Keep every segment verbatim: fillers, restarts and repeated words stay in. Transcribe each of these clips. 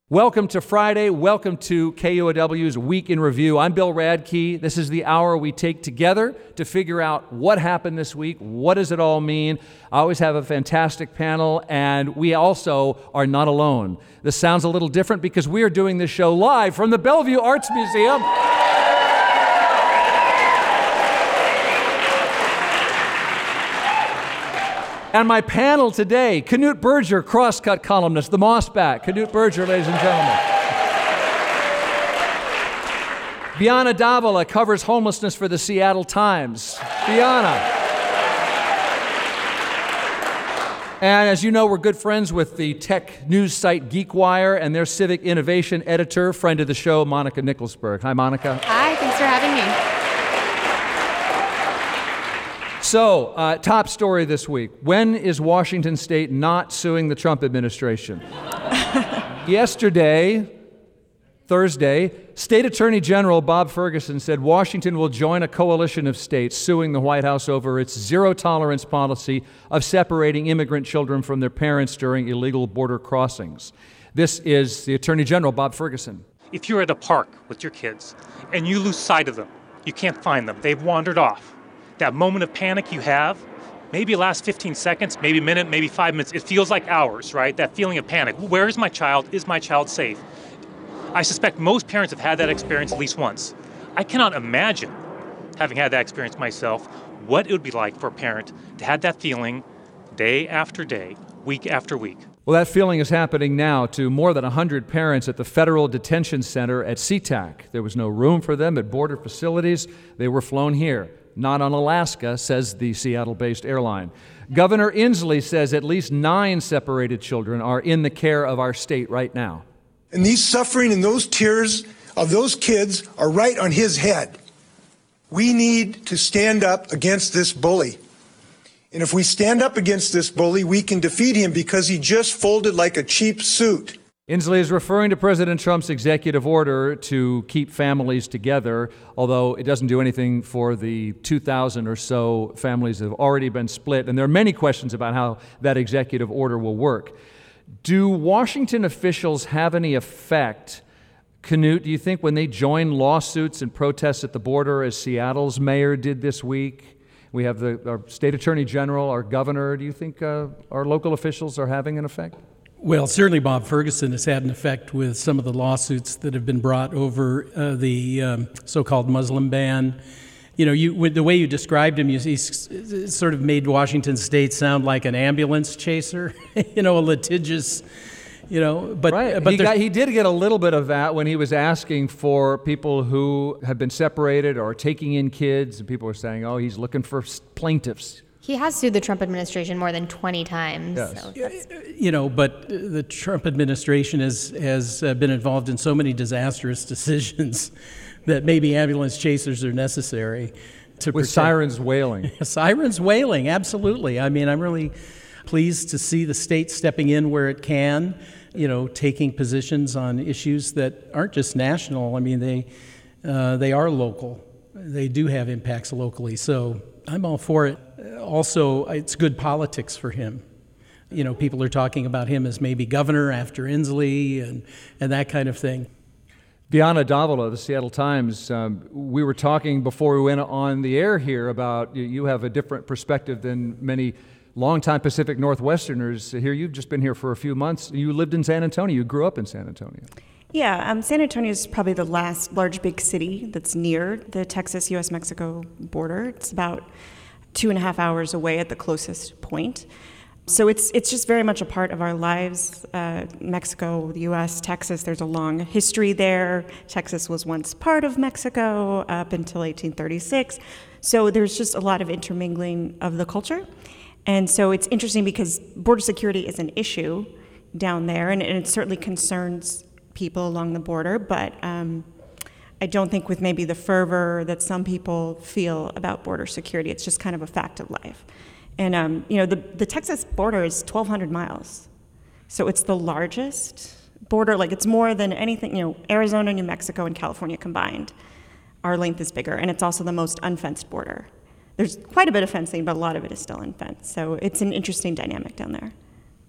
Welcome to Friday. Welcome to K U O W's Week in Review. I'm Bill Radke. This is the hour we take together to figure out what happened this week. What does it all mean? I always have a fantastic panel, and we also are not alone. This sounds a little different because we are doing this show live from the Bellevue Arts Museum. And my panel today, Knute Berger, Crosscut columnist, the Mossback. Knute Berger, ladies and gentlemen. Bianna Davila covers homelessness for the Seattle Times. Bianna. And as you know, we're good friends with the tech news site GeekWire and their civic innovation editor, friend of the show, Monica Nicholsberg. Hi, Monica. Hi, thanks for having me. So, uh, top story this week. When is Washington State not suing the Trump administration? Yesterday, Thursday, State Attorney General Bob Ferguson said Washington will join a coalition of states suing the White House over its zero-tolerance policy of separating immigrant children from their parents during illegal border crossings. This is the Attorney General, Bob Ferguson. If you're at a park with your kids and you lose sight of them, you can't find them, they've wandered off. That moment of panic you have, maybe it lasts fifteen seconds, maybe a minute, maybe five minutes. It feels like hours, right? That feeling of panic. Where is my child? Is my child safe? I suspect most parents have had that experience at least once. I cannot imagine, having had that experience myself, what it would be like for a parent to have that feeling day after day, week after week. Well, that feeling is happening now to more than one hundred parents at the Federal Detention Center at SeaTac. There was no room for them at border facilities. They were flown here. Not on Alaska, says the Seattle-based airline. Governor Inslee says at least nine separated children are in the care of our state right now. And these suffering and those tears of those kids are right on his head. We need to stand up against this bully. And if we stand up against this bully, we can defeat him because he just folded like a cheap suit. Inslee is referring to President Trump's executive order to keep families together, although it doesn't do anything for the two thousand or so families that have already been split. And there are many questions about how that executive order will work. Do Washington officials have any effect, Knute, do you think, when they join lawsuits and protests at the border, as Seattle's mayor did this week? We have the, our state attorney general, our governor. Do you think uh, our local officials are having an effect? Well, certainly Bob Ferguson has had an effect with some of the lawsuits that have been brought over uh, the um, so-called Muslim ban. You know, you, with the way you described him, you, he sort of made Washington State sound like an ambulance chaser, you know, a litigious, you know. But, right. but he, got, he did get a little bit of that when he was asking for people who have been separated or taking in kids, and people were saying, oh, he's looking for plaintiffs. He has sued the Trump administration more than twenty times. Yes. So you know, but the Trump administration has, has uh, been involved in so many disastrous decisions that maybe ambulance chasers are necessary to With protect. sirens wailing. Sirens wailing, absolutely. I mean, I'm really pleased to see the state stepping in where it can, you know, taking positions on issues that aren't just national. I mean, they uh, they are local. They do have impacts locally. So I'm all for it. Also, it's good politics for him. You know, people are talking about him as maybe governor after Inslee and, and that kind of thing. Bianna Davila, the Seattle Times, um, we were talking before we went on the air here about you, you have a different perspective than many longtime Pacific Northwesterners. Here, you've just been here for a few months. You lived in San Antonio. You grew up in San Antonio. Yeah, um, San Antonio is probably the last large big city that's near the Texas-U S Mexico border. It's about two and a half hours away at the closest point. So it's it's just very much a part of our lives. Uh, Mexico, the U S, Texas, there's a long history there. Texas was once part of Mexico up until eighteen thirty-six. So there's just a lot of intermingling of the culture. And so it's interesting because border security is an issue down there, and, and it certainly concerns people along the border, but um, I don't think with maybe the fervor that some people feel about border security. It's just kind of a fact of life. And, um, you know, the, the Texas border is twelve hundred miles. So it's the largest border, like it's more than anything, you know, Arizona, New Mexico, and California combined. Our length is bigger, and it's also the most unfenced border. There's quite a bit of fencing, but a lot of it is still unfenced. So it's an interesting dynamic down there.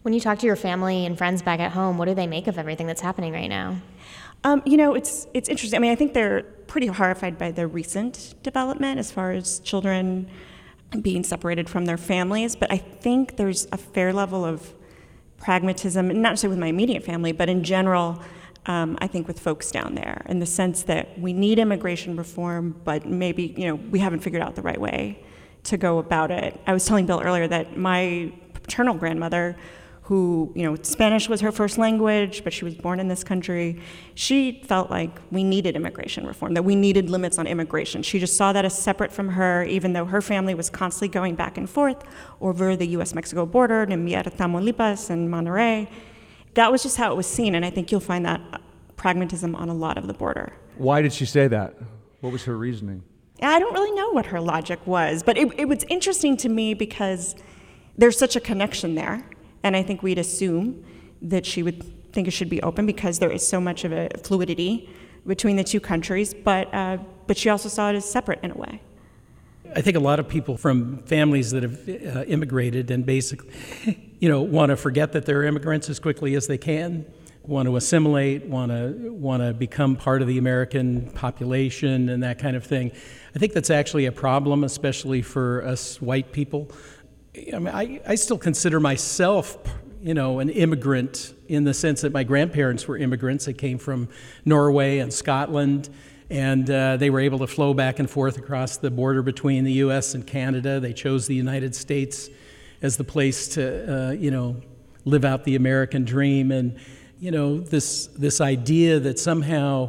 When you talk to your family and friends back at home, what do they make of everything that's happening right now? Um, you know, it's it's interesting. I mean, I think they're pretty horrified by the recent development as far as children being separated from their families. But I think there's a fair level of pragmatism, not necessarily with my immediate family, but in general, um, I think with folks down there, in the sense that we need immigration reform, but maybe, you know, we haven't figured out the right way to go about it. I was telling Bill earlier that my paternal grandmother, who, you know, Spanish was her first language, but she was born in this country, she felt like we needed immigration reform, that we needed limits on immigration. She just saw that as separate from her, even though her family was constantly going back and forth over the U S Mexico border, in Mierda, Tamaulipas, and Monterrey. That was just how it was seen, and I think you'll find that pragmatism on a lot of the border. Why did she say that? What was her reasoning? I don't really know what her logic was, but it, it was interesting to me because there's such a connection there. And I think we'd assume that she would think it should be open because there is so much of a fluidity between the two countries, but uh, but she also saw it as separate in a way. I think a lot of people from families that have uh, immigrated and basically, you know, want to forget that they're immigrants as quickly as they can, want to assimilate, want to want to become part of the American population and that kind of thing. I think that's actually a problem, especially for us white people. I mean, I, I still consider myself, you know, an immigrant in the sense that my grandparents were immigrants. They came from Norway and Scotland, and uh, they were able to flow back and forth across the border between the U S and Canada. They chose the United States as the place to, uh, you know, live out the American dream. And, you know, this this idea that somehow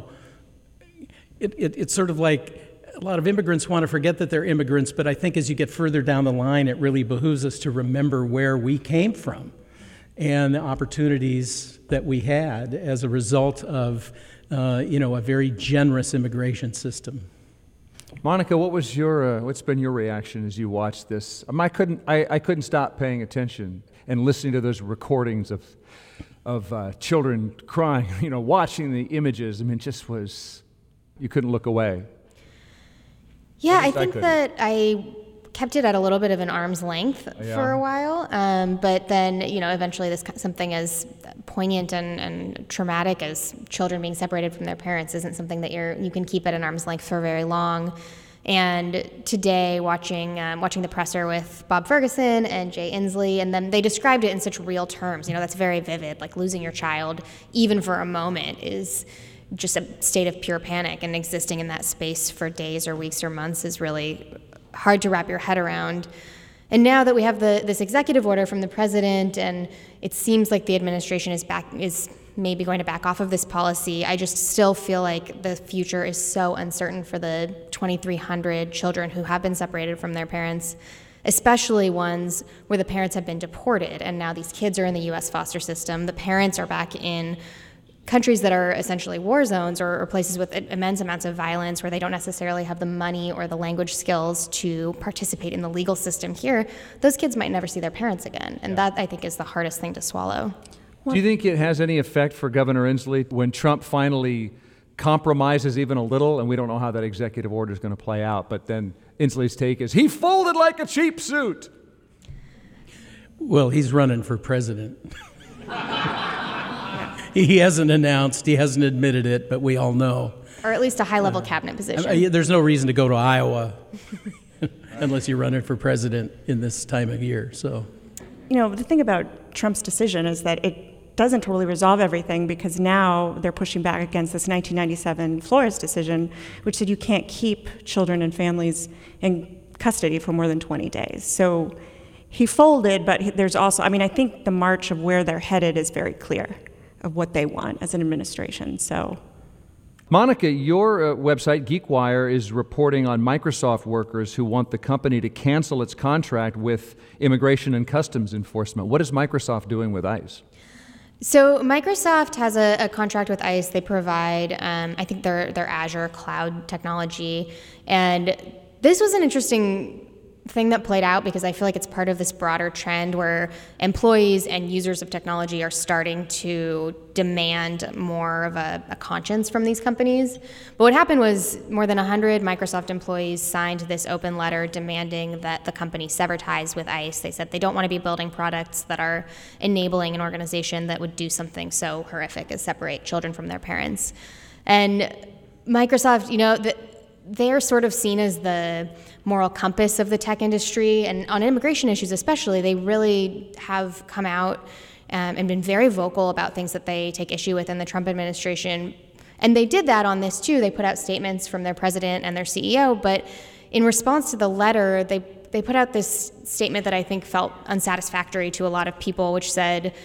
it, it it's sort of like, a lot of immigrants want to forget that they're immigrants, but I think as you get further down the line, it really behooves us to remember where we came from and the opportunities that we had as a result of, uh, you know, a very generous immigration system. Monica, what was your uh, what's been your reaction as you watched this? Um, I couldn't I, I couldn't stop paying attention and listening to those recordings of of uh, children crying. You know, watching the images. I mean, it just was, you couldn't look away. Yeah, I think I that I kept it at a little bit of an arm's length yeah. for a while, um, but then, you know, eventually this something as poignant and, and traumatic as children being separated from their parents isn't something that you're you can keep at an arm's length for very long. And today, watching um, watching the presser with Bob Ferguson and Jay Inslee, and then they described it in such real terms. You know, that's very vivid. Like losing your child, even for a moment, is just a state of pure panic, and existing in that space for days or weeks or months is really hard to wrap your head around. And now that we have the this executive order from the president, and it seems like the administration is back is maybe going to back off of this policy, I just still feel like the future is so uncertain for the twenty-three hundred children who have been separated from their parents, especially ones where the parents have been deported, and now these kids are in the U S foster system. The parents are back in countries that are essentially war zones, or, or places with immense amounts of violence where they don't necessarily have the money or the language skills to participate in the legal system here. Those kids might never see their parents again, and yeah. that, I think, is the hardest thing to swallow. Do you think it has any effect for Governor Inslee when Trump finally compromises even a little, and we don't know how that executive order is going to play out, but then Inslee's take is, he folded like a cheap suit? Well, he's running for president. He hasn't announced, he hasn't admitted it, but we all know. Or at least a high-level uh, cabinet position. I, I, there's no reason to go to Iowa unless you're running for president in this time of year. So, you know, the thing about Trump's decision is that it doesn't totally resolve everything, because now they're pushing back against this nineteen ninety-seven Flores decision, which said you can't keep children and families in custody for more than twenty days. So he folded, but there's also, I mean, I think the march of where they're headed is very clear, of what they want as an administration. So, Monica, your uh, website, GeekWire, is reporting on Microsoft workers who want the company to cancel its contract with Immigration and Customs Enforcement. What is Microsoft doing with ICE? So Microsoft has a, a contract with ICE. They provide, um, I think, their their Azure cloud technology. And this was an interesting thing that played out because I feel like it's part of this broader trend where employees and users of technology are starting to demand more of a, a conscience from these companies. But what happened was more than one hundred Microsoft employees signed this open letter demanding that the company sever ties with ICE. They said they don't want to be building products that are enabling an organization that would do something so horrific as separate children from their parents. And Microsoft, you know, the, they're sort of seen as the moral compass of the tech industry, and on immigration issues especially, they really have come out um, and been very vocal about things that they take issue with in the Trump administration. And they did that on this too. They put out statements from their president and their C E O, but in response to the letter, they, they put out this statement that I think felt unsatisfactory to a lot of people, which said,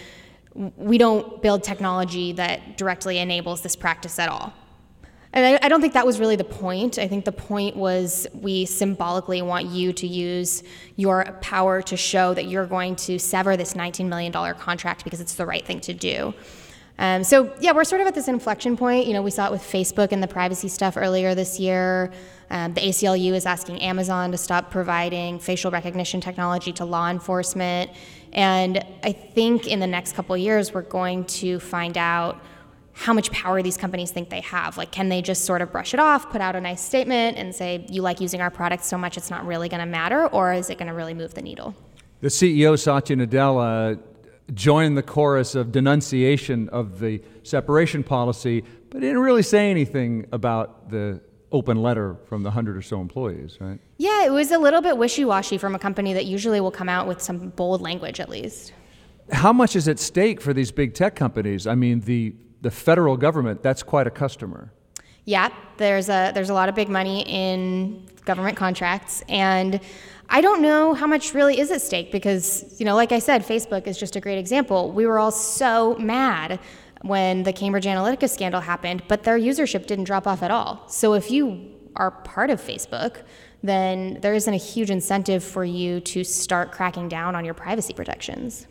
we don't build technology that directly enables this practice at all. And I, I don't think that was really the point. I think the point was we symbolically want you to use your power to show that you're going to sever this nineteen million dollars contract because it's the right thing to do. Um, so yeah, we're sort of at this inflection point. You know, we saw it with Facebook and the privacy stuff earlier this year. Um, the A C L U is asking Amazon to stop providing facial recognition technology to law enforcement. And I think in the next couple of years, we're going to find out how much power these companies think they have. Like, can they just sort of brush it off, put out a nice statement, and say, you like using our products so much it's not really going to matter, or is it going to really move the needle? The C E O, Satya Nadella, joined the chorus of denunciation of the separation policy, but didn't really say anything about the open letter from the hundred or so employees, right? Yeah, it was a little bit wishy-washy from a company that usually will come out with some bold language, at least. How much is at stake for these big tech companies? I mean, the the federal government, that's quite a customer. Yeah, there's a there's a lot of big money in government contracts, and I don't know how much really is at stake because, you know, like I said, Facebook is just a great example. We were all so mad when the Cambridge Analytica scandal happened, but their usership didn't drop off at all. So if you are part of Facebook, then there isn't a huge incentive for you to start cracking down on your privacy protections.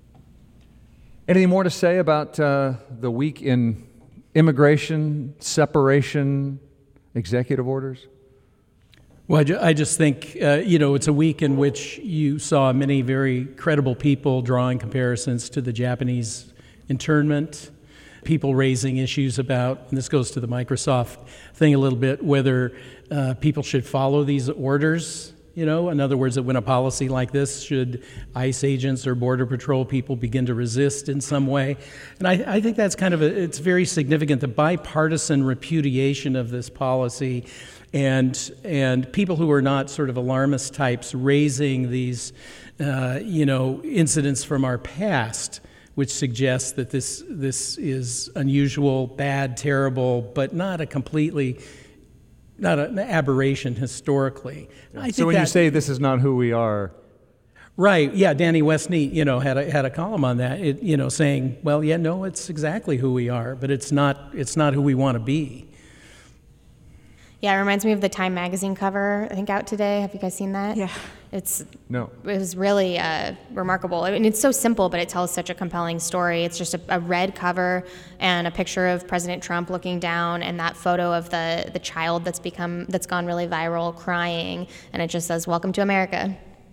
Anything more to say about uh, the week in immigration, separation, executive orders? Well, I, ju- I just think, uh, you know, it's a week in which you saw many very credible people drawing comparisons to the Japanese internment, people raising issues about, and this goes to the Microsoft thing a little bit, whether uh, people should follow these orders. You know, in other words, that when a policy like this, should ICE agents or Border Patrol people begin to resist in some way? And I, I think that's kind of, a, it's very significant, the bipartisan repudiation of this policy and and people who are not sort of alarmist types raising these, uh, you know, incidents from our past, which suggests that this this is unusual, bad, terrible, but not a completely not an aberration historically. I so when that, you say this is not who we are, right? Yeah, Danny Westneat, you know, had a had a column on that, it, you know, saying, well, yeah, no, it's exactly who we are, but it's not it's not who we want to be. Yeah, it reminds me of the Time magazine cover, I think, out today. Have you guys seen that? Yeah. It's no. It was really uh, remarkable. I mean, it's so simple, but it tells such a compelling story. It's just a, a red cover and a picture of President Trump looking down, and that photo of the the child that's become that's gone really viral, crying, and it just says, "Welcome to America."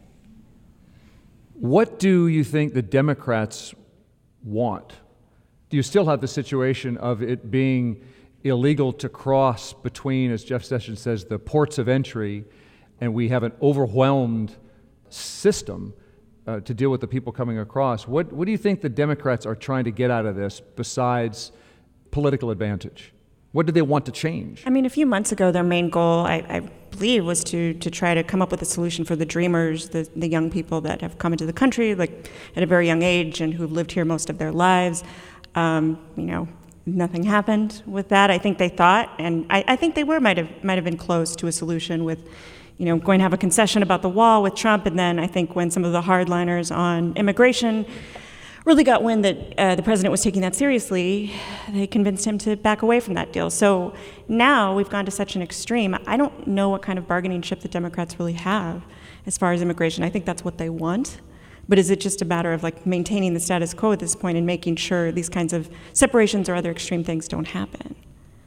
What do you think the Democrats want? Do you still have the situation of it being illegal to cross between, as Jeff Sessions says, the ports of entry, and we have an overwhelmed system uh, to deal with the people coming across? What, what do you think the Democrats are trying to get out of this besides political advantage? What do they want to change? I mean, a few months ago, their main goal, I, I believe, was to to try to come up with a solution for the dreamers, the, the young people that have come into the country like at a very young age and who've lived here most of their lives. Um, you know, nothing happened with that. I think they thought, and I, I think they were might have might have been close to a solution with, you know, going to have a concession about the wall with Trump, and then I think when some of the hardliners on immigration really got wind that uh, the president was taking that seriously, they convinced him to back away from that deal. So now we've gone to such an extreme. I don't know what kind of bargaining chip the Democrats really have as far as immigration. I think that's what they want. But is it just a matter of like maintaining the status quo at this point and making sure these kinds of separations or other extreme things don't happen?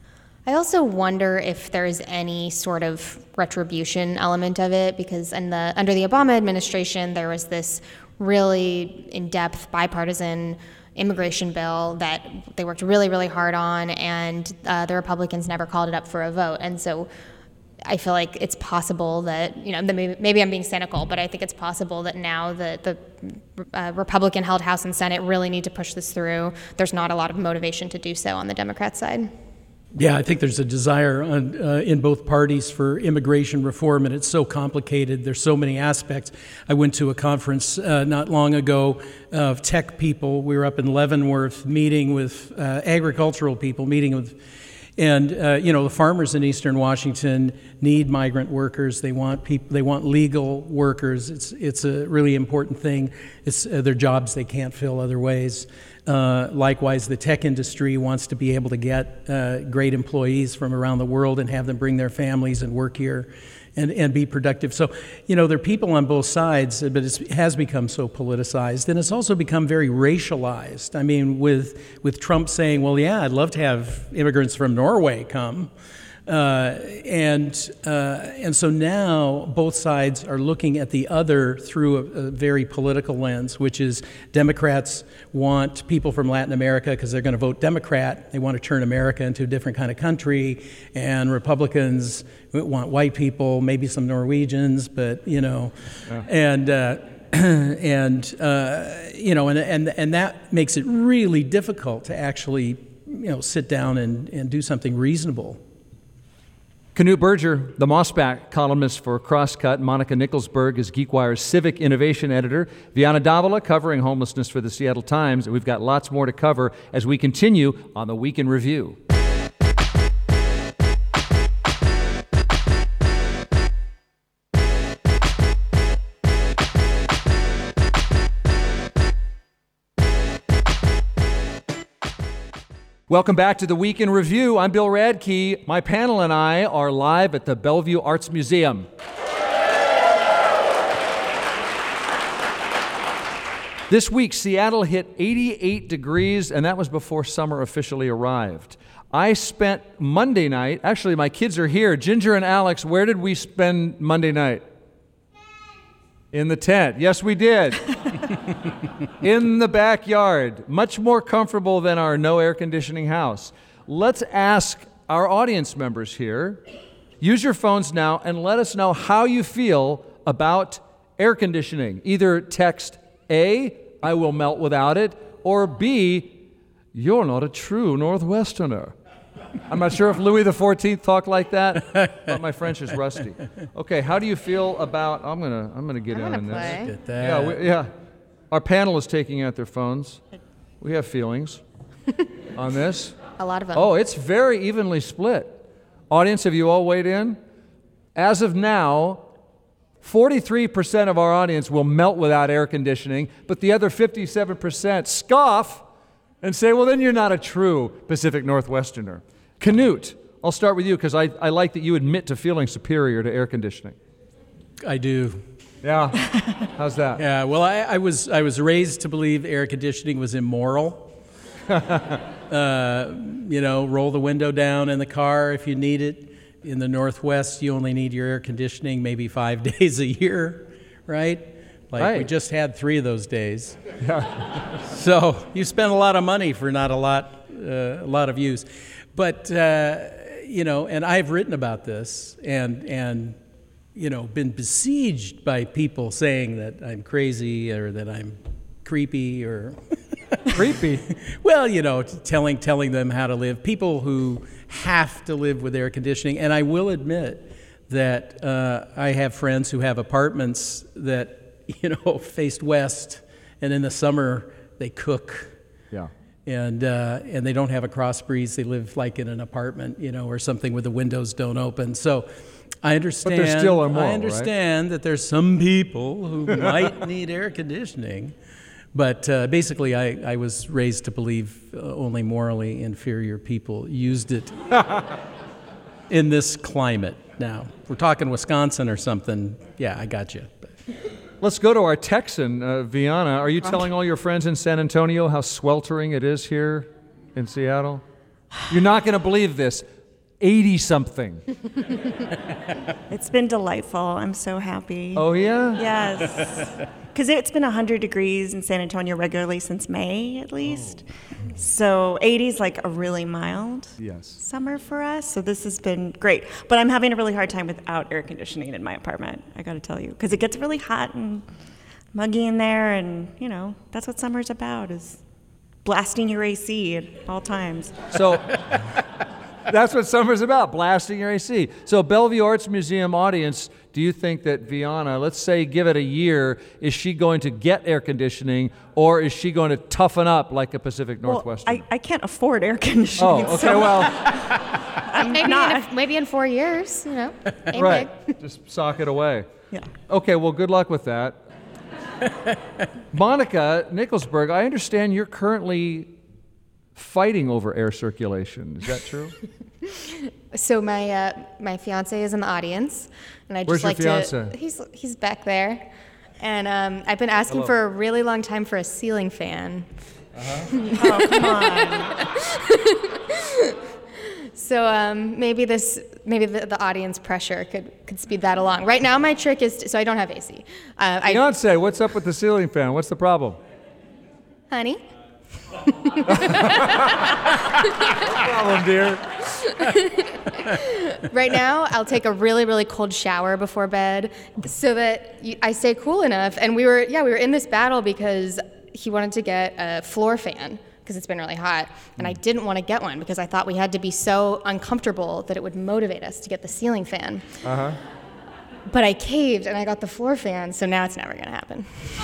I also wonder if there's any sort of retribution element of it, because in the under the Obama administration, there was this really in-depth bipartisan immigration bill that they worked really, really hard on, and uh, the Republicans never called it up for a vote. And so I feel like it's possible that, you know, maybe, maybe I'm being cynical, but I think it's possible that now the, the uh, Republican-held House and Senate really need to push this through. There's not a lot of motivation to do so on the Democrat side. Yeah, I think there's a desire on, uh, in both parties for immigration reform, and it's so complicated. There's so many aspects. I went to a conference uh, not long ago of tech people. We were up in Leavenworth meeting with uh, agricultural people, meeting with, and uh, you know, the farmers in Eastern Washington need migrant workers. They want people. They want legal workers. It's it's a really important thing. It's uh, their jobs they can't fill other ways. Uh, likewise, the tech industry wants to be able to get uh, great employees from around the world and have them bring their families and work here and, and be productive. So, you know, there are people on both sides, but it's, it has become so politicized. And it's also become very racialized. I mean, with, with Trump saying, well, yeah, I'd love to have immigrants from Norway come. Uh, and uh, and so now both sides are looking at the other through a, a very political lens, which is Democrats want people from Latin America because they're going to vote Democrat. They want to turn America into a different kind of country. And Republicans want white people, maybe some Norwegians, but, you know, yeah. and uh, and uh, you know, and and and that makes it really difficult to actually, you know, sit down and, and do something reasonable. Knut Berger, the Mossback columnist for Crosscut. Monica Nickelsberg is GeekWire's civic innovation editor. Viana Davila covering homelessness for the Seattle Times. And we've got lots more to cover as we continue on the Week in Review. Welcome back to the Week in Review. I'm Bill Radke. My panel and I are live at the Bellevue Arts Museum. This week, Seattle hit eighty-eight degrees, and that was before summer officially arrived. I spent Monday night, actually my kids are here, Ginger and Alex, where did we spend Monday night? In the tent. Yes, we did. In the backyard. Much more comfortable than our no air conditioning house. Let's ask our audience members here. Use your phones now and let us know how you feel about air conditioning. Either text A, I will melt without it, or B, you're not a true Northwesterner. I'm not sure if Louis the fourteenth talked like that, but my French is rusty. Okay, how do you feel about? I'm gonna, I'm gonna get I'm in gonna on play. this. Get that. Yeah, we, yeah. Our panel is taking out their phones. We have feelings on this. A lot of them. Oh, it's very evenly split. Audience, have you all weighed in? As of now, forty-three percent of our audience will melt without air conditioning, but the other fifty-seven percent scoff and say, well, then you're not a true Pacific Northwesterner. Knut, I'll start with you because I, I like that you admit to feeling superior to air conditioning. I do. Yeah. How's that? Yeah, well, I, I was I was raised to believe air conditioning was immoral. uh, you know, roll the window down in the car if you need it. In the Northwest, you only need your air conditioning maybe five days a year, right? Like right. We just had three of those days. Yeah. So you spend a lot of money for not a lot, uh, a lot of use. But, uh, you know, and I've written about this and, and, you know, been besieged by people saying that I'm crazy or that I'm creepy or... Creepy? Well, you know, telling telling them how to live. People who have to live with air conditioning. And I will admit that uh, I have friends who have apartments that, you know, faced west, and in the summer they cook. Yeah. And uh, and they don't have a cross breeze. They live like in an apartment, you know, or something where the windows don't open. So I understand. But they're still immoral, I understand right? that there's some people who might need air conditioning. But uh, basically, I, I was raised to believe uh, only morally inferior people used it in this climate. Now, if we're talking Wisconsin or something, yeah, I got you. Let's go to our Texan, uh, Viana. Are you telling all your friends in San Antonio how sweltering it is here in Seattle? You're not going to believe this. eighty-something. It's been delightful. I'm so happy. Oh, yeah? Yes. Because it's been one hundred degrees in San Antonio regularly since May, at least. Oh. So eighty is like a really mild yes. summer for us. So this has been great. But I'm having a really hard time without air conditioning in my apartment, I got to tell you. Because it gets really hot and muggy in there. And, you know, that's what summer's about, is blasting your A C at all times. So... That's what summer's about, blasting your A C. So Bellevue Arts Museum audience, do you think that Viana, let's say give it a year, is she going to get air conditioning, or is she going to toughen up like a Pacific Northwestern? Well, I, I can't afford air conditioning. Oh, okay, so well. maybe, not. in a, maybe in four years, you know. Aim Right, big. just sock it away. Yeah. Okay, well, good luck with that. Monica Nicholsberg, I understand you're currently fighting over air circulation. Is that true? So my uh, my fiance is in the audience, and I just Where's your like fiance? to. He's he's back there, and um, I've been asking Hello. for a really long time for a ceiling fan. Oh, come on. So um, maybe this maybe the, the audience pressure could could speed that along. Right now, my trick is to, so I don't have A C. Uh, I, Beyonce, what's up with the ceiling fan? What's the problem? honey. Problem, dear. Right now, I'll take a really, really cold shower before bed so that you, I stay cool enough. And we were, yeah, we were in this battle because he wanted to get a floor fan because it's been really hot. And I didn't want to get one because I thought we had to be so uncomfortable that it would motivate us to get the ceiling fan. Uh-huh. But I caved and I got the floor fan, so now it's never going to happen.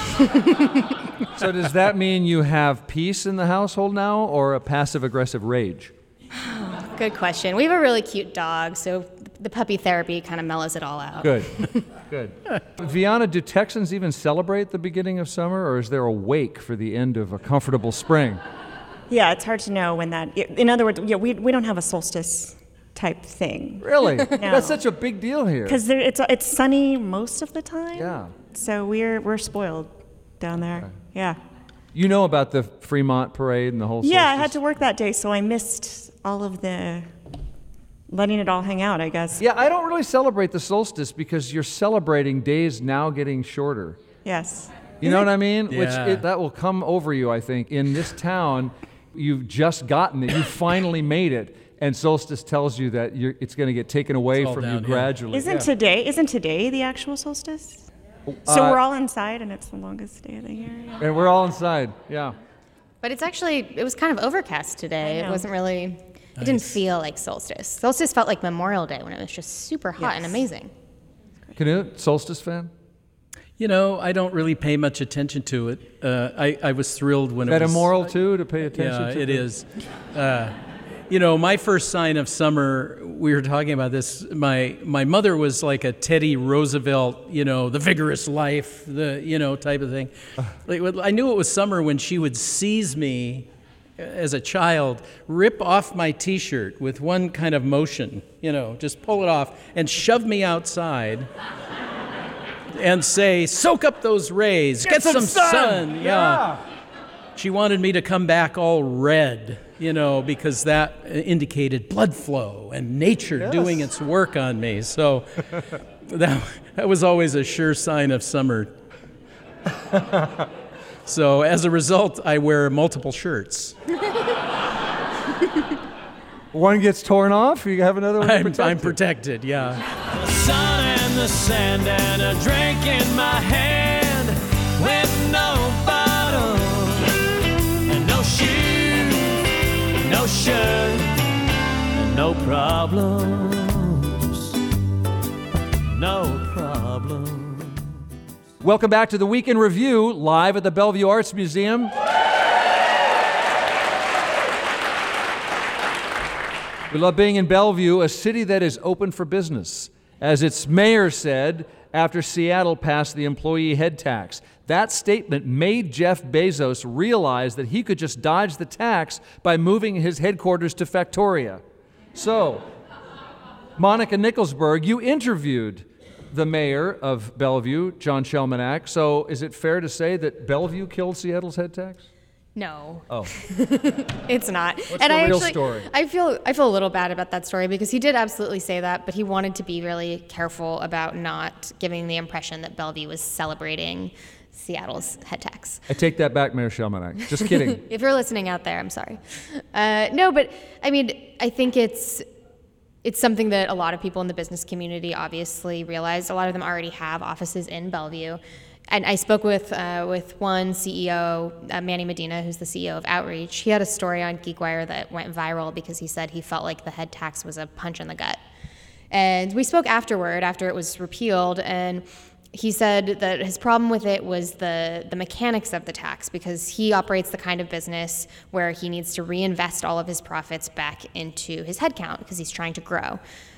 So does that mean you have peace in the household now, or a passive-aggressive rage? Good question. We have a really cute dog, so the puppy therapy kind of mellows it all out. Good, good. Viana, do Texans even celebrate the beginning of summer, or is there a wake for the end of a comfortable spring? Yeah, it's hard to know when that. In other words, yeah, we we don't have a solstice type thing. Really? That's such a big deal here. Because it's it's sunny most of the time. Yeah. So we're we're spoiled down there. Okay. Yeah. You know about the Fremont Parade and the whole Yeah, I solstice. had to work that day, so I missed all of the letting it all hang out, I guess. Yeah, I don't really celebrate the solstice because you're celebrating days now getting shorter. Yes. You know what I mean? Yeah. Which it, that will come over you, I think. In this town, you've just gotten it. You finally made it. And solstice tells you that you're, it's going to get taken away It's all from you downhill. gradually. Isn't Yeah. today isn't today the actual solstice? So Uh, we're all inside, and it's the longest day of the year. Yeah. And we're all inside, yeah. But it's actually, it was kind of overcast today. I It know. wasn't really, it didn't feel like solstice. Solstice felt like Memorial Day when it was just super hot and Yes. amazing. Canute, solstice fan? You know, I don't really pay much attention to it. Uh, I, I was thrilled when Is that it was... immoral, too, to pay attention Yeah, to? it the- is. Uh, you know, my first sign of summer, we were talking about this, my my mother was like a Teddy Roosevelt, you know, the vigorous life, the, you know, type of thing. Like, I knew it was summer when she would seize me as a child, rip off my T-shirt with one kind of motion, you know, just pull it off, and shove me outside and say, soak up those rays, get, some, sun. Yeah. She wanted me to come back all red, you know, because that indicated blood flow and nature Yes. doing its work on me. So that, that was always a sure sign of summer. So as a result, I wear multiple shirts. One gets torn off, you have another one I'm, protected. I'm protected, yeah. The sun and the sand and a drink in my hand with no bottle and no shoes, no shirt, and no problems, no problems. Welcome back to the Week in Review, live at the Bellevue Arts Museum. We love being in Bellevue, a city that is open for business. As its mayor said after Seattle passed the employee head tax, that statement made Jeff Bezos realize that he could just dodge the tax by moving his headquarters to Factoria. So, Monica Nicholsberg, you interviewed the mayor of Bellevue, John Shelmanack. So is it fair to say that Bellevue killed Seattle's head tax? No. Oh. It's not. What's and the I real actually, story? I feel I feel a little bad about that story because he did absolutely say that, but he wanted to be really careful about not giving the impression that Bellevue was celebrating Seattle's head tax. I take that back, Mayor Shelmanek. Just kidding. If you're listening out there, I'm sorry. Uh, no, but I mean, I think it's it's something that a lot of people in the business community obviously realize. A lot of them already have offices in Bellevue. And I spoke with uh, with one C E O, uh, Manny Medina, who's the C E O of Outreach. He had a story on GeekWire that went viral because he said he felt like the head tax was a punch in the gut. And we spoke afterward, after it was repealed, and he said that his problem with it was the, the mechanics of the tax, because he operates the kind of business where he needs to reinvest all of his profits back into his headcount because he's trying to grow.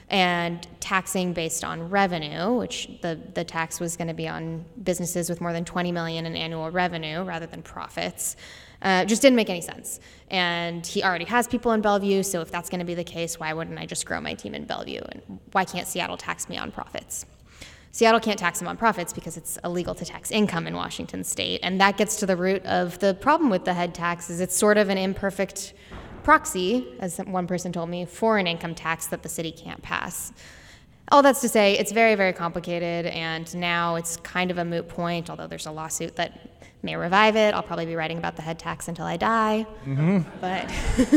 And taxing based on revenue, which the, the tax was going to be on businesses with more than twenty million dollars in annual revenue rather than profits, uh, just didn't make any sense. And he already has people in Bellevue, so if that's going to be the case, why wouldn't I just grow my team in Bellevue? And why can't Seattle tax me on profits? Seattle can't tax them on profits because it's illegal to tax income in Washington state. And that gets to the root of the problem with the head tax, is it's sort of an imperfect proxy, as one person told me, for an income tax that the city can't pass. All that's to say, it's very, very complicated, and now it's kind of a moot point, although there's a lawsuit that may revive it. I'll probably be writing about the head tax until I die. Mm-hmm. But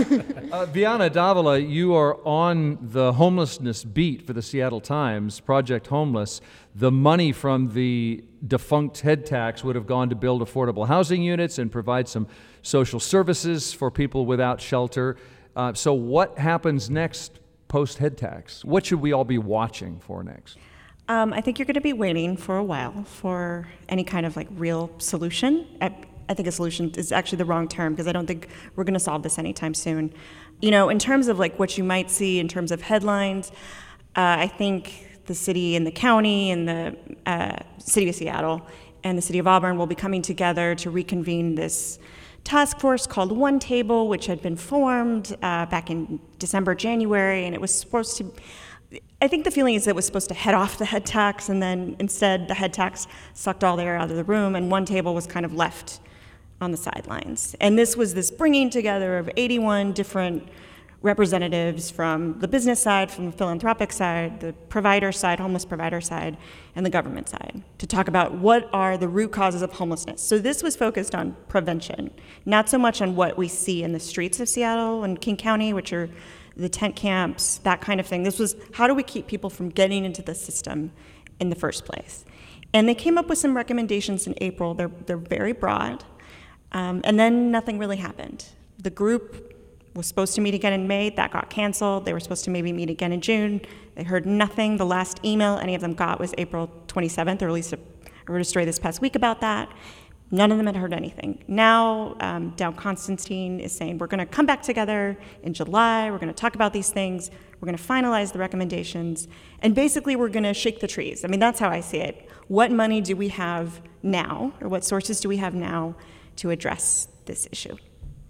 uh, Viana Davila, you are on the homelessness beat for the Seattle Times, Project Homeless. The money from the defunct head tax would have gone to build affordable housing units and provide some social services for people without shelter. Uh, so what happens next post-head tax? What should we all be watching for next? Um, I think you're going to be waiting for a while for any kind of like real solution. I, I think a solution is actually the wrong term, because I don't think we're going to solve this anytime soon. You know, in terms of like what you might see in terms of headlines, uh, I think the city and the county and the uh, city of Seattle and the city of Auburn will be coming together to reconvene this task force called One Table, which had been formed uh, back in December, January, and it was supposed to, I think the feeling is that it was supposed to head off the head tax, and then instead the head tax sucked all the air out of the room, and One Table was kind of left on the sidelines. And this was this bringing together of eighty-one different representatives from the business side, from the philanthropic side, the provider side, homeless provider side, and the government side, to talk about what are the root causes of homelessness. So this was focused on prevention, not so much on what we see in the streets of Seattle and King County, which are the tent camps, that kind of thing. This was, how do we keep people from getting into the system in the first place? And they came up with some recommendations in April. They're, they're very broad. Um, and then nothing really happened. The group was supposed to meet again in May. That got canceled. They were supposed to maybe meet again in June. They heard nothing. The last email any of them got was April twenty-seventh, or at least I wrote a story this past week about that. None of them had heard anything. Now, um, Dow Constantine is saying, we're going to come back together in July. We're going to talk about these things. We're going to finalize the recommendations. And basically, we're going to shake the trees. I mean, that's how I see it. What money do we have now, or what sources do we have now to address this issue?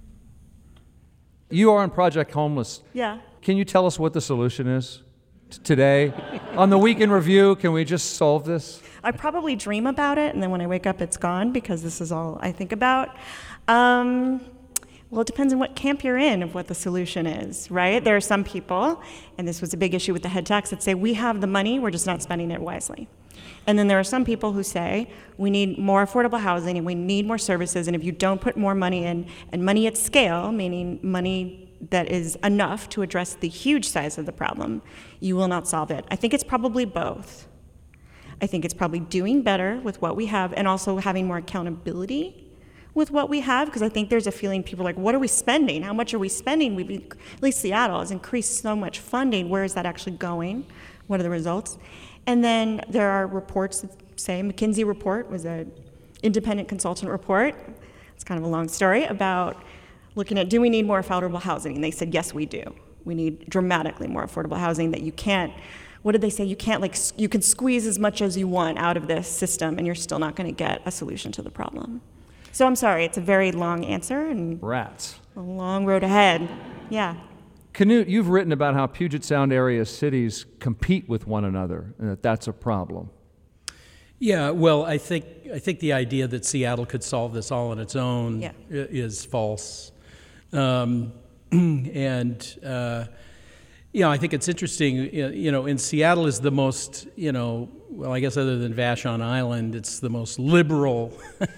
You are on Project Homeless. Yeah. Can you tell us what the solution is t- today? On the Week in Review, can we just solve this? I probably dream about it, and then when I wake up, it's gone, because this is all I think about. Um, well, it depends on what camp you're in of what the solution is, right? There are some people, and this was a big issue with the head tax, that say, we have the money, we're just not spending it wisely. And then there are some people who say, we need more affordable housing and we need more services, and if you don't put more money in, and money at scale, meaning money that is enough to address the huge size of the problem, you will not solve it. I think it's probably both. I think it's probably doing better with what we have and also having more accountability with what we have, because I think there's a feeling people are like, what are we spending? How much are we spending? We've, at least Seattle has increased so much funding. Where is that actually going? What are the results? And then there are reports that say, McKinsey report was an independent consultant report. It's kind of a long story about looking at, do we need more affordable housing? And they said, yes, we do. We need dramatically more affordable housing, that you can't, what did they say? You can't like, you can squeeze as much as you want out of this system and you're still not gonna get a solution to the problem. So I'm sorry, it's a very long answer and Rats. a long road ahead. Yeah. Knut, you've written about how Puget Sound area cities compete with one another, and that that's a problem. Yeah, well, I think I think the idea that Seattle could solve this all on its own Yeah. i- is false. Um, and, uh, you know, I think it's interesting, y- you know, in Seattle is the most, you know, well, I guess other than Vashon Island, it's the most liberal,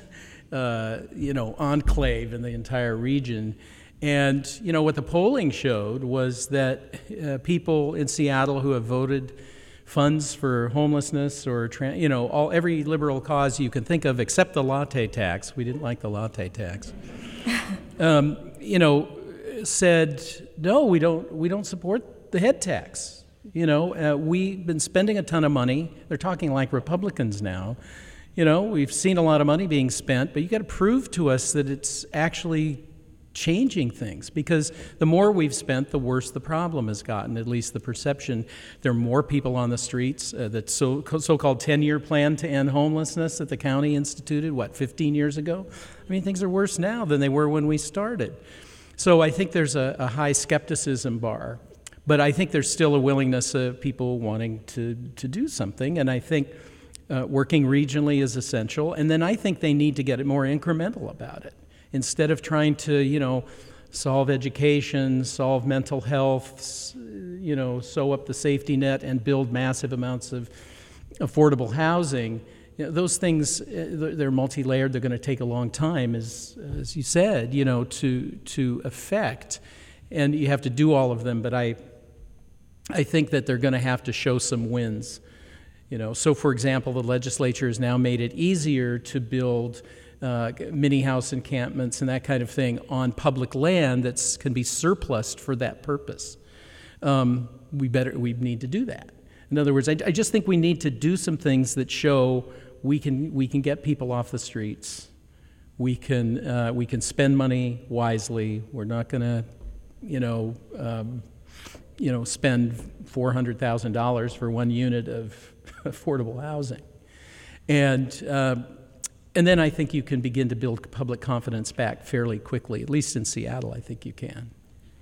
uh, you know, enclave in the entire region. And, you know, what the polling showed was that uh, people in Seattle who have voted funds for homelessness or, tra- you know, all every liberal cause you can think of except the latte tax. We didn't like the latte tax. um, you know, said, no, we don't, we don't support the head tax. You know, uh, we've been spending a ton of money. They're talking like Republicans now. You know, we've seen a lot of money being spent, but you got to prove to us that it's actually changing things, because the more we've spent, the worse the problem has gotten, at least the perception. There are more people on the streets. Uh, that so, so-called ten-year plan to end homelessness that the county instituted, what, fifteen years ago? I mean, things are worse now than they were when we started. So I think there's a, a high skepticism bar, but I think there's still a willingness of people wanting to, to do something, and I think uh, working regionally is essential, and then I think they need to get more incremental about it. Instead of trying to, you know, solve education, solve mental health, you know, sew up the safety net and build massive amounts of affordable housing, you know, those things, they're multi-layered, they're going to take a long time, as, as you said, you know, to, to effect. And you have to do all of them, but I, I think that they're going to have to show some wins. You know, so for example, the legislature has now made it easier to build Uh, mini house encampments and that kind of thing on public land that can be surplused for that purpose. Um, we better we need to do that. In other words, I, I just think we need to do some things that show we can we can get people off the streets. We can uh, we can spend money wisely. We're not going to, you know, um, you know, spend four hundred thousand dollars for one unit of affordable housing, and. Uh, And then I think you can begin to build public confidence back fairly quickly. At least in Seattle, I think you can.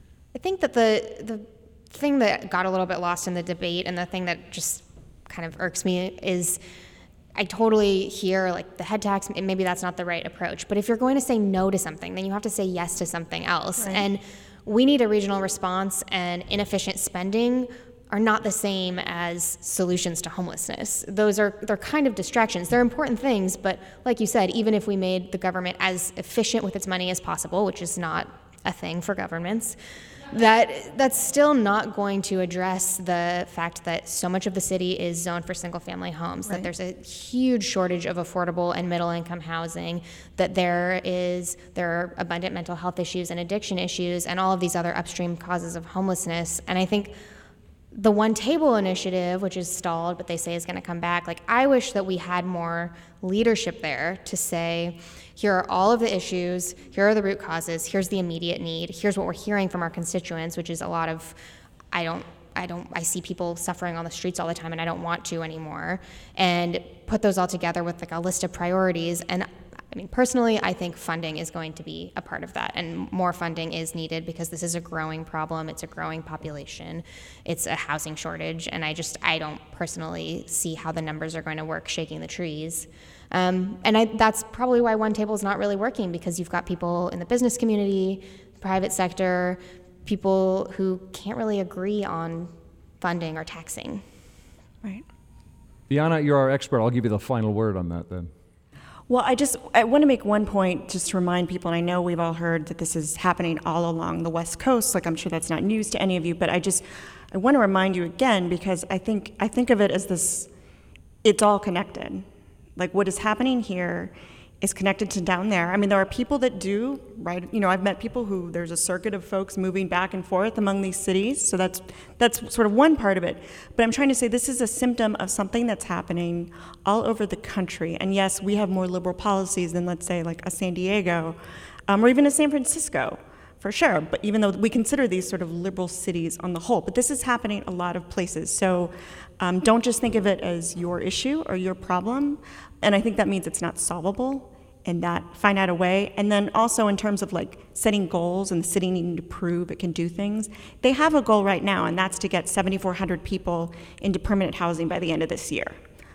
I think that the the thing that got a little bit lost in the debate, and the thing that just kind of irks me, is I totally hear like the head tax, and maybe that's not the right approach. But if you're going to say no to something, then you have to say yes to something else. Right. And we need a regional response, and inefficient spending are not the same as solutions to homelessness. Those are, they're kind of distractions. They're important things, but like you said, even if we made the government as efficient with its money as possible, which is not a thing for governments, that that's still not going to address the fact that so much of the city is zoned for single-family homes, Right. that there's a huge shortage of affordable and middle-income housing, that there is there are abundant mental health issues and addiction issues, and all of these other upstream causes of homelessness. And I think the One Table initiative, which is stalled, but they say is going to come back, like, I wish that we had more leadership there to say, here are all of the issues, here are the root causes, here's the immediate need, here's what we're hearing from our constituents, which is a lot of, I don't, I don't, I see people suffering on the streets all the time and I don't want to anymore, and put those all together with like a list of priorities. And I mean, personally, I think funding is going to be a part of that, and more funding is needed because this is a growing problem. It's a growing population. It's a housing shortage, and I just, I don't personally see how the numbers are going to work shaking the trees. Um, and I, that's probably why One Table is not really working, because you've got people in the business community, private sector, people who can't really agree on funding or taxing. Right. Bianna, you're our expert. I'll give you the final word on that then. Well, I just I want to make one point just to remind people, and I know we've all heard that this is happening all along the West Coast, like I'm sure that's not news to any of you, but I just I want to remind you again, because I think I think of it as this, it's all connected. Like what is happening here is connected to down there. I mean, there are people that do, right? You know, I've met people who, there's a circuit of folks moving back and forth among these cities, so that's that's sort of one part of it. But I'm trying to say this is a symptom of something that's happening all over the country. And yes, we have more liberal policies than, let's say, like a San Diego, um, or even a San Francisco, for sure. But even though we consider these sort of liberal cities on the whole, but this is happening a lot of places. So um, don't just think of it as your issue or your problem. And I think that means it's not solvable, and that find out a way. And then also in terms of like setting goals and the city needing to prove it can do things, they have a goal right now, and that's to get seventy-four hundred people into permanent housing by the end of this year.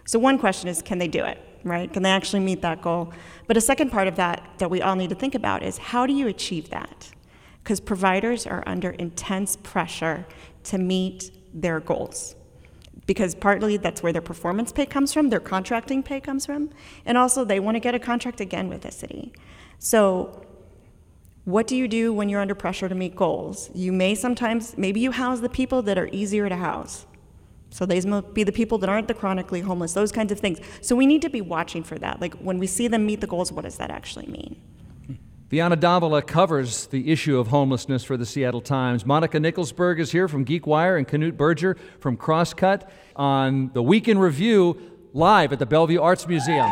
So one question is, can they do it, right? Can they actually meet that goal? But a second part of that that we all need to think about is, how do you achieve that? Because providers are under intense pressure to meet their goals. Because partly that's where their performance pay comes from, their contracting pay comes from, and also they want to get a contract again with the city. So what do you do when you're under pressure to meet goals? You may sometimes, maybe you house the people that are easier to house. So these might be the people that aren't the chronically homeless, those kinds of things. So we need to be watching for that. Like, when we see them meet the goals, what does that actually mean? Vianna Davila covers the issue of homelessness for the Seattle Times. Monica Nicholsberg is here from GeekWire, and Knut Berger from Crosscut on the Week in Review, live at the Bellevue Arts Museum.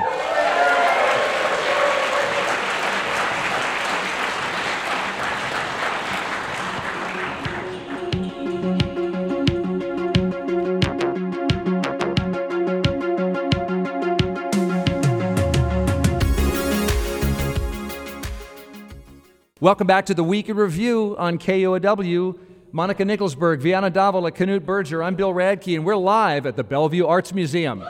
Welcome back to the Week in Review on K U O W. Monica Nicholsberg, Vianna Davila, Knut Berger. I'm Bill Radke, and we're live at the Bellevue Arts Museum.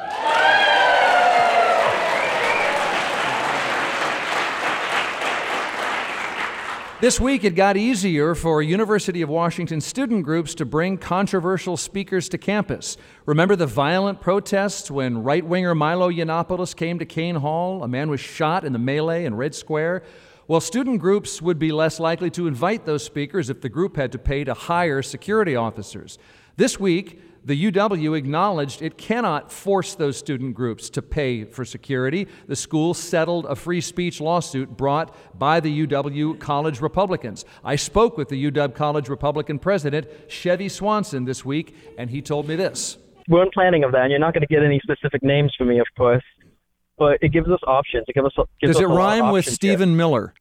This week, it got easier for University of Washington student groups to bring controversial speakers to campus. Remember the violent protests when right-winger Milo Yiannopoulos came to Kane Hall? A man was shot in the melee in Red Square. Well, student groups would be less likely to invite those speakers if the group had to pay to hire security officers. This week, the U W acknowledged it cannot force those student groups to pay for security. The school settled a free speech lawsuit brought by the U W College Republicans. I spoke with the U W College Republican president, Chevy Swanson, this week, and he told me this. We weren't planning of that, and you're not going to get any specific names from me, of course. But it gives us options. It gives us. Gives Does us it rhyme with Stephen here. Miller?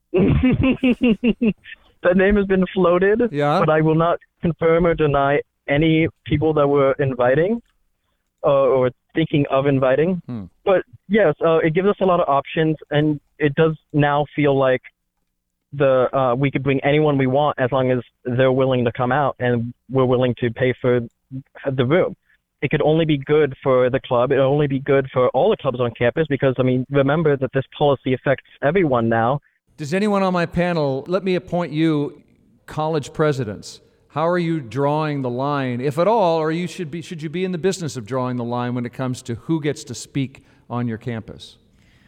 That name has been floated, yeah. But I will not confirm or deny any people that we're inviting uh, or thinking of inviting. Hmm. But yes, uh, it gives us a lot of options, and it does now feel like the uh, we could bring anyone we want as long as they're willing to come out and we're willing to pay for the room. It could only be good for the club. It would only be good for all the clubs on campus because, I mean, remember that this policy affects everyone now. Does anyone on my panel, let me appoint you college presidents. How are you drawing the line, if at all, or you should be should you be in the business of drawing the line when it comes to who gets to speak on your campus?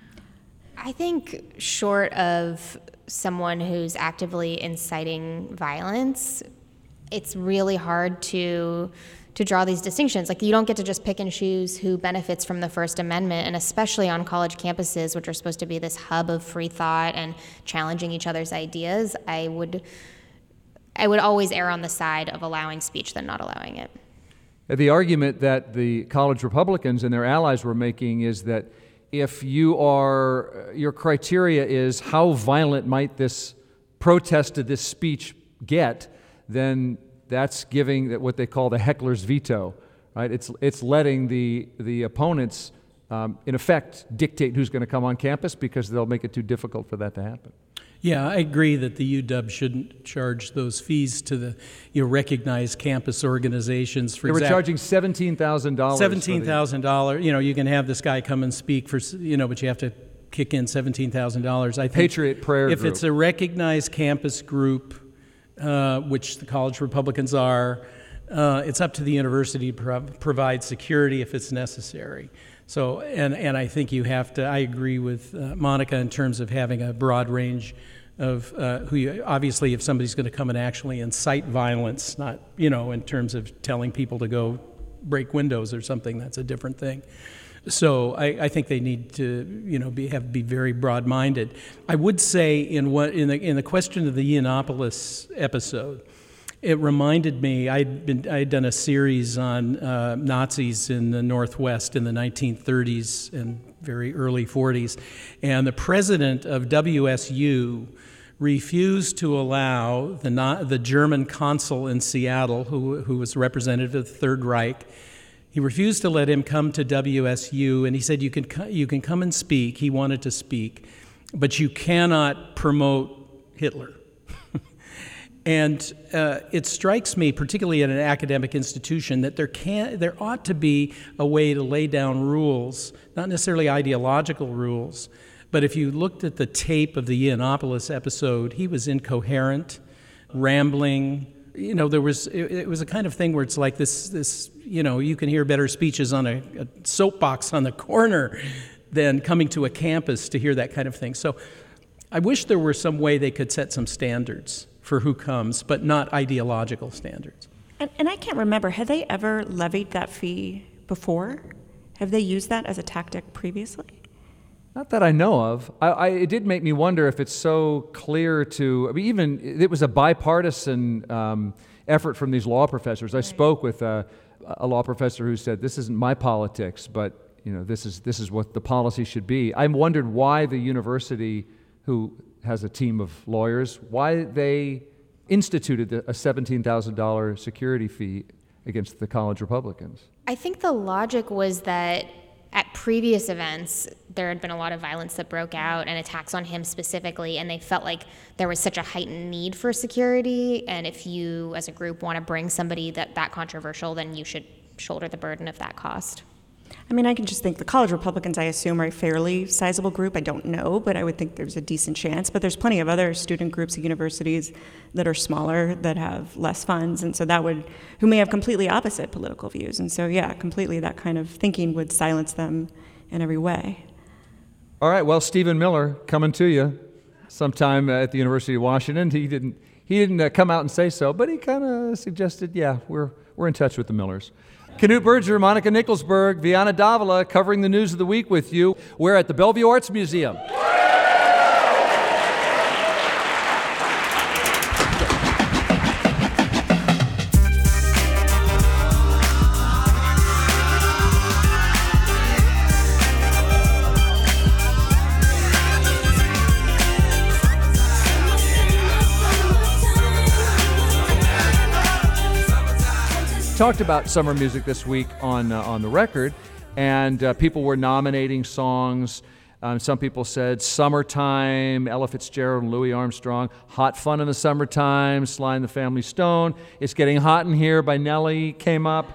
I think short of someone who's actively inciting violence, it's really hard to to draw these distinctions. Like, you don't get to just pick and choose who benefits from the First Amendment, and especially on college campuses, which are supposed to be this hub of free thought and challenging each other's ideas. I would I would always err on the side of allowing speech than not allowing it. The argument that the college Republicans and their allies were making is that if you are, your criteria is how violent might this protest to this speech get, then that's giving what they call the heckler's veto, right? It's it's letting the the opponents, um, in effect, dictate who's going to come on campus because they'll make it too difficult for that to happen. Yeah, I agree that the U W shouldn't charge those fees to the you know, recognized campus organizations. For they were exact, charging seventeen thousand dollars. seventeen thousand dollars. You know, you can have this guy come and speak for, you know, but you have to kick in seventeen thousand dollars. I think Patriot Prayer if Group. it's a recognized campus group, uh, which the college Republicans are, uh, it's up to the university to pro- provide security if it's necessary. So, and, and I think you have to, I agree with uh, Monica in terms of having a broad range of uh, who you, obviously if somebody's going to come and actually incite violence, not, you know, in terms of telling people to go break windows or something, that's a different thing. So I, I think they need to, you know, be have be very broad-minded. I would say in what in the in the question of the Yiannopoulos episode, it reminded me I'd been I'd done a series on uh, Nazis in the Northwest in the nineteen thirties and very early forties, and the president of W S U refused to allow the the German consul in Seattle, who who was representative of the Third Reich. He refused to let him come to W S U, and he said, you can, you can come and speak. He wanted to speak, but you cannot promote Hitler. And uh, it strikes me, particularly at an academic institution, that there can, there ought to be a way to lay down rules, not necessarily ideological rules, but if you looked at the tape of the Yiannopoulos episode, he was incoherent, rambling. You know, there was it, it was a kind of thing where it's like this, this you know, you can hear better speeches on a, a soapbox on the corner than coming to a campus to hear that kind of thing. So I wish there were some way they could set some standards for who comes, but not ideological standards. And, and I can't remember, have they ever levied that fee before? Have they used that as a tactic previously? Not that I know of. I, I, it did make me wonder if it's so clear to, I mean, even, it was a bipartisan um, effort from these law professors. I right. spoke with a, a law professor who said, this isn't my politics, but you know, this is this is what the policy should be. I wondered why the university, who has a team of lawyers, why they instituted a seventeen thousand dollars security fee against the college Republicans. I think the logic was that at previous events, there had been a lot of violence that broke out and attacks on him specifically, and they felt like there was such a heightened need for security, and if you, as a group, want to bring somebody that, that controversial, then you should shoulder the burden of that cost. I mean, I can just think the college Republicans, I assume, are a fairly sizable group. I don't know, but I would think there's a decent chance. But there's plenty of other student groups at universities that are smaller, that have less funds, and so that would, who may have completely opposite political views. And so, yeah, completely that kind of thinking would silence them in every way. All right, well, Stephen Miller, coming to you sometime at the University of Washington. He didn't he didn't uh, come out and say so, but he kind of suggested, yeah, we're we're in touch with the Millers. Knut Berger, Monica Nickelsberg, Viana Davila covering the news of the week with you. We're at the Bellevue Arts Museum. Talked about summer music this week on uh, on the record, and uh, people were nominating songs. Um, some people said "Summertime," Ella Fitzgerald and Louis Armstrong. "Hot Fun in the Summertime," Sly and the Family Stone. "It's Getting Hot in Here" by Nelly came up.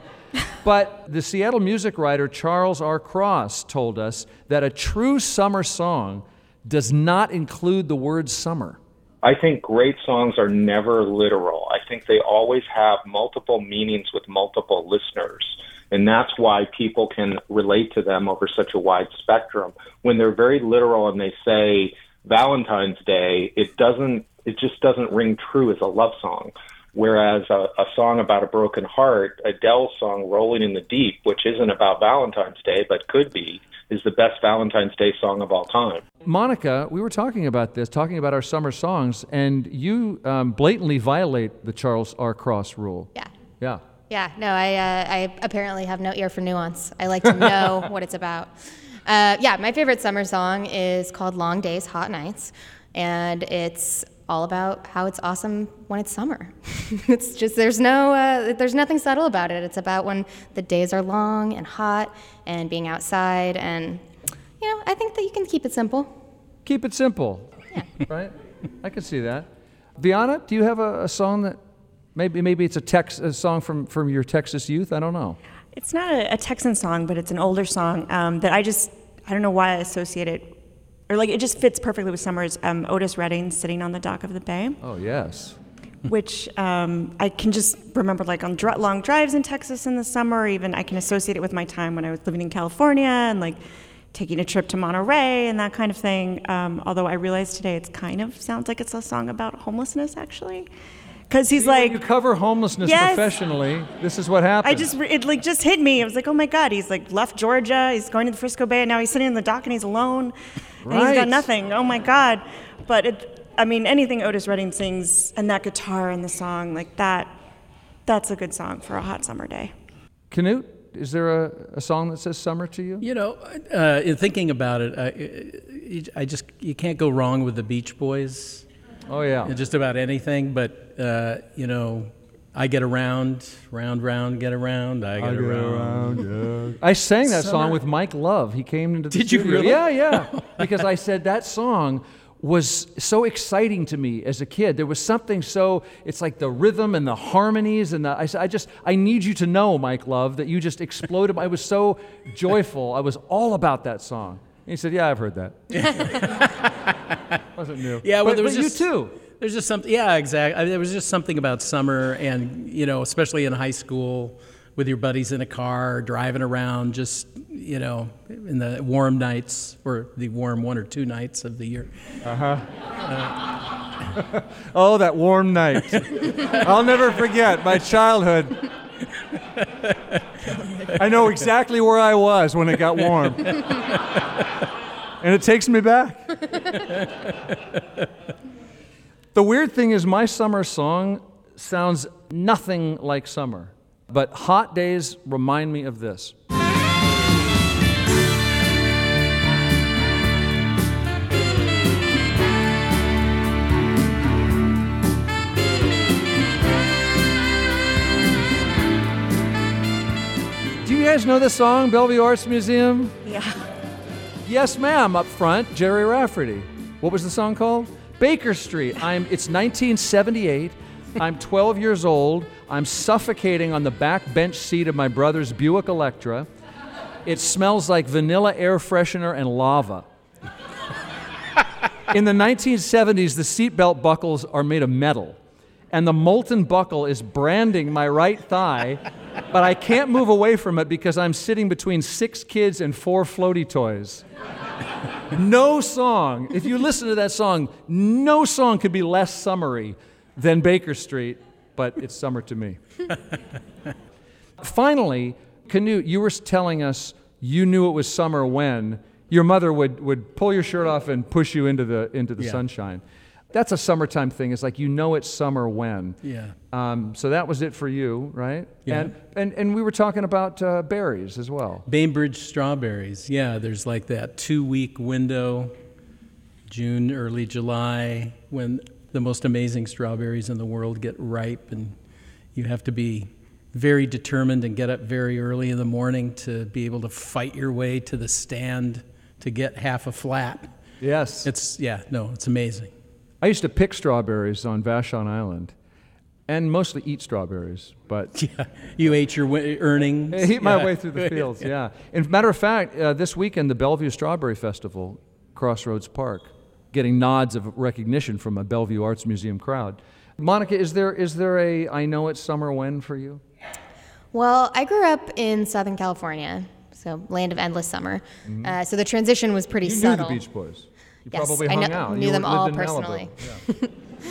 But the Seattle music writer Charles R. Cross told us that a true summer song does not include the word summer. I think great songs are never literal. I think they always have multiple meanings with multiple listeners. And that's why people can relate to them over such a wide spectrum. When they're very literal and they say Valentine's Day, it doesn't, it just doesn't ring true as a love song. Whereas a, a song about a broken heart, Adele's song Rolling in the Deep, which isn't about Valentine's Day but could be, is the best Valentine's Day song of all time. Monica, we were talking about this, talking about our summer songs, and you um, blatantly violate the Charles R. Cross rule. Yeah. Yeah. Yeah, no, I uh, I apparently have no ear for nuance. I like to know what it's about. Uh, yeah, my favorite summer song is called Long Days, Hot Nights, and it's all about how it's awesome when it's summer. It's just, there's no, uh, there's nothing subtle about it. It's about when the days are long and hot and being outside, and, you know, I think that you can keep it simple. Keep it simple. Yeah. Right? I can see that. Viana, do you have a, a song that, maybe maybe it's a, tex, a song from, from your Texas youth? I don't know. It's not a, a Texan song, but it's an older song um, that I just, I don't know why I associate it, or like it just fits perfectly with summers. Um, Otis Redding, Sitting on the Dock of the Bay. Oh, yes. Which um, I can just remember like on dr- long drives in Texas in the summer, or even I can associate it with my time when I was living in California and like taking a trip to Monterey and that kind of thing. Um, although I realized today it's kind of sounds like it's a song about homelessness actually. Because he's See, like, when you cover homelessness yes, professionally, this is what happens. I just, it like just hit me. I was like, oh my God, he's like left Georgia, he's going to the Frisco Bay, and now he's sitting in the dock and he's alone, right. and he's got nothing. Oh my God. But it, I mean, anything Otis Redding sings and that guitar in the song, like that, that's a good song for a hot summer day. Knut, is there a, a song that says summer to you? You know, uh, in thinking about it, I, I just, you can't go wrong with the Beach Boys. Oh, yeah. Just about anything, but, uh, you know, I get around, round, round, get around, I get, I get around. around yeah. I sang that Summer. song with Mike Love. He came into the Did studio. you really? Yeah, yeah. Because I said that song was so exciting to me as a kid. There was something so, it's like the rhythm and the harmonies, and the, I, I just, I need you to know, Mike Love, that you just exploded. I was so joyful. I was all about that song. And he said, yeah, I've heard that. Wasn't new. Yeah, well, but, there was but just, you too. There's just something, yeah, exactly. I mean, there was just something about summer and, you know, especially in high school with your buddies in a car, driving around, just, you know, in the warm nights, or the warm one or two nights of the year. Uh-huh. Uh, oh, that warm night. I'll never forget my childhood. I know exactly where I was when it got warm. And it takes me back. The weird thing is my summer song sounds nothing like summer, but hot days remind me of this. Do you guys know this song, Bellevue Arts Museum? Yeah. Yes, ma'am, up front, Jerry Rafferty. What was the song called? Baker Street. I'm, it's nineteen seventy-eight. I'm twelve years old. I'm suffocating on the back bench seat of my brother's Buick Electra. It smells like vanilla air freshener and lava. In the nineteen seventies, the seatbelt buckles are made of metal, and the molten buckle is branding my right thigh, but I can't move away from it because I'm sitting between six kids and four floaty toys. No song, if you listen to that song, no song could be less summery than Baker Street, but it's summer to me. Finally, Canute, you were telling us you knew it was summer when your mother would, would pull your shirt off and push you into the, into the Yeah. sunshine. That's a summertime thing. It's like you know it's summer when. Yeah. Um, so that was it for you, right? Yeah. And, and, and we were talking about uh, berries as well. Bainbridge strawberries. Yeah, there's like that two-week window, June, early July, when the most amazing strawberries in the world get ripe, and you have to be very determined and get up very early in the morning to be able to fight your way to the stand to get half a flat. Yes. It's, yeah, no, it's amazing. I used to pick strawberries on Vashon Island, and mostly eat strawberries, but Yeah, you ate your wi- earnings. I eat my Yeah. way through the fields, yeah. And matter of fact, uh, this weekend, the Bellevue Strawberry Festival, Crossroads Park, getting nods of recognition from a Bellevue Arts Museum crowd. Monica, is there is there a I know it's summer when for you? Well, I grew up in Southern California, so land of endless summer. Mm-hmm. Uh, so the transition was pretty You subtle. knew the Beach Boys. You Yes, probably I hung know- out. knew You them lived all in Malibu. personally. Yeah.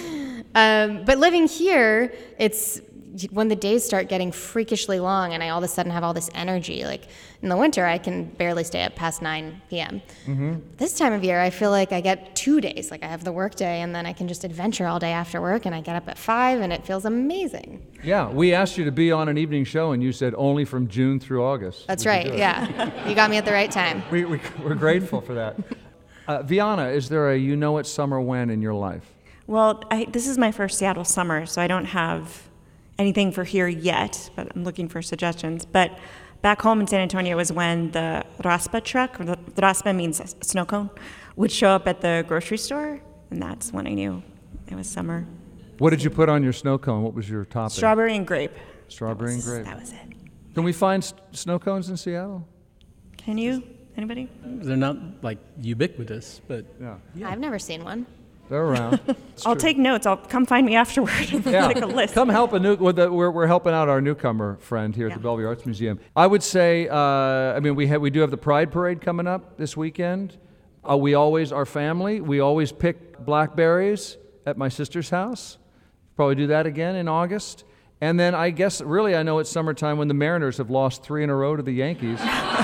Um, but living here, it's when the days start getting freakishly long, and I all of a sudden have all this energy. Like in the winter, I can barely stay up past nine p.m. Mm-hmm. This time of year, I feel like I get two days. Like I have the work day, and then I can just adventure all day after work, and I get up at five, and it feels amazing. Yeah, we asked you to be on an evening show, and you said only from June through August. That's we could right. do it. Yeah, you got me at the right time. We, we, we're grateful for that. Uh, Viana, is there a you know it's summer when in your life? Well, I, this is my first Seattle summer, so I don't have anything for here yet, but I'm looking for suggestions. But back home in San Antonio was when the raspa truck, or the, the raspa means a snow cone, would show up at the grocery store, and that's when I knew it was summer. What did you put on your snow cone? What was your topping? Strawberry and grape. Strawberry That was- and grape. That was it. Can we find s- snow cones in Seattle? Can you? Anybody? They're not like ubiquitous, but Yeah, I've never seen one. they're around. It's I'll true. take notes. I'll come find me afterward. Yeah. Like a list. Come help a new. With the, we're, we're helping out our newcomer friend here at Yeah. the Bellevue Arts Museum. I would say, uh, I mean, we have we do have the Pride Parade coming up this weekend. Uh, we always, our family, we always pick blackberries at my sister's house. Probably do that again in August. And then I guess really I know it's summertime when the Mariners have lost three in a row to the Yankees.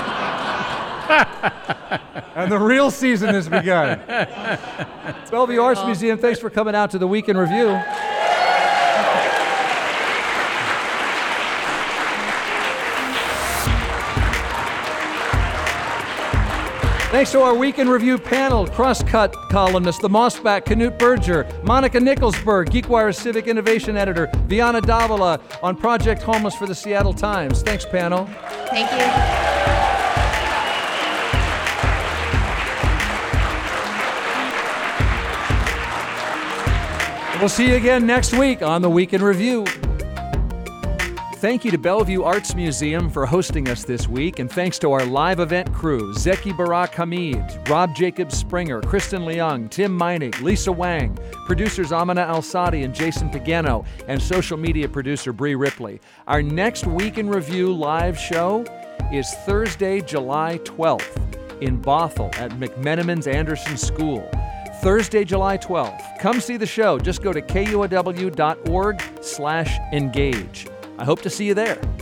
And the real season has begun. Bellevue Arts Museum, thanks for coming out to the Week in Review. Thanks to our Week in Review panel, Crosscut columnist, the Mossback, Canute Berger, Monica Nicholsberg, GeekWire's Civic Innovation Editor, Viana Davila on Project Homeless for the Seattle Times. Thanks, panel. Thank you. We'll see you again next week on the Week in Review. Thank you to Bellevue Arts Museum for hosting us this week, and thanks to our live event crew, Zeki Barak Hamid, Rob Jacobs Springer, Kristen Leung, Tim Meinig, Lisa Wang, producers Amina Al-Sadi and Jason Pagano, and social media producer Bree Ripley. Our next Week in Review live show is Thursday, July twelfth in Bothell at McMenamins Anderson School. Thursday, July twelfth. Come see the show. Just go to K U O W dot org slash engage. I hope to see you there.